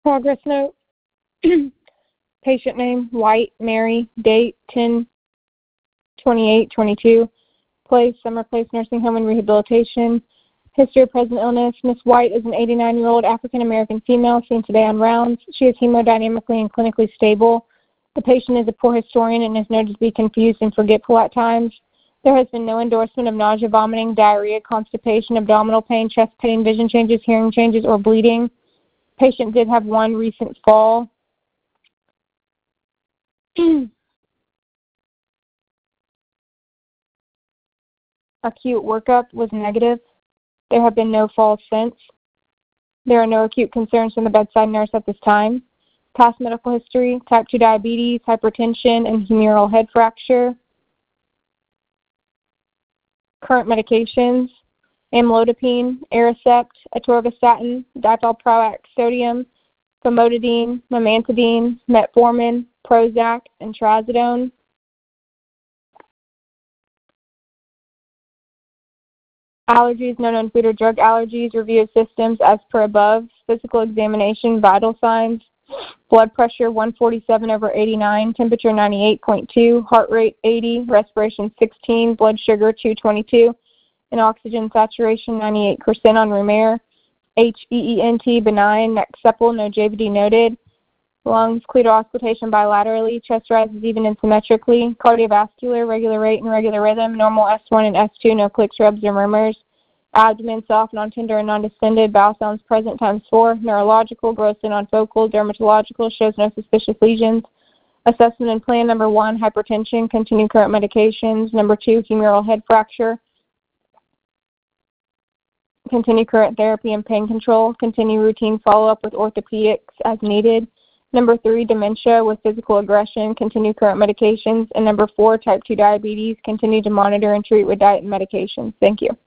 Progress note. Patient name, White Mary. Date, 10/28/22. Place, Summer Place Nursing Home and Rehabilitation. History of present illness. Ms. White is an 89-year-old African-American female seen today on rounds. She is hemodynamically and clinically stable. The patient is a poor historian and is noted to be confused and forgetful at times. There has been no endorsement of nausea, vomiting, diarrhea, constipation, abdominal pain, chest pain, vision changes, hearing changes, or bleeding. Patient did have one recent fall. Acute workup was negative. There have been no falls since. There are no acute concerns from the bedside nurse at this time. Past medical history, type 2 diabetes, hypertension, and humeral head fracture. Current medications, amlodipine, Aricept, atorvastatin, diethylproact sodium, famotidine, memantidine, metformin, Prozac, and trazodone. Allergies, no known food or drug allergies, review of systems as per above, physical examination, vital signs, blood pressure 147/89, temperature 98.2, heart rate 80, respiration 16, blood sugar 222, and oxygen saturation 98% on room air. HEENT benign, neck supple, no JVD noted. Lungs, clear auscultation bilaterally, chest rises even and symmetrically, cardiovascular, regular rate and regular rhythm, normal S1 and S2, no clicks, rubs, or murmurs. Abdomen soft, non-tender, and non-distended, bowel sounds present ×4, neurological, gross and non-focal, dermatological, shows no suspicious lesions. Assessment and plan, number 1, hypertension, continue current medications. Number 2, humeral head fracture, continue current therapy and pain control, continue routine follow-up with orthopedics as needed. Number 3, dementia with physical aggression, continue current medications. And number 4, type 2 diabetes, continue to monitor and treat with diet and medications. Thank you.